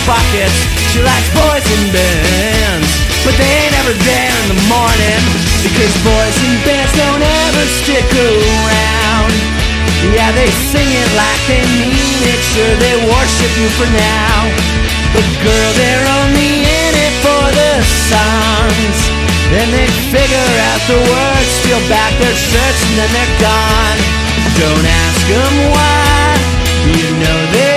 pockets. She likes boys in bands, but they ain't ever there in the morning, because boys in bands don't ever stick around. Yeah, they sing it like they mean it, sure they worship you for now. But girl, they're only in it for the songs. Then they figure out the words, steal back their shirts, and then they're gone. Don't ask them why, you know they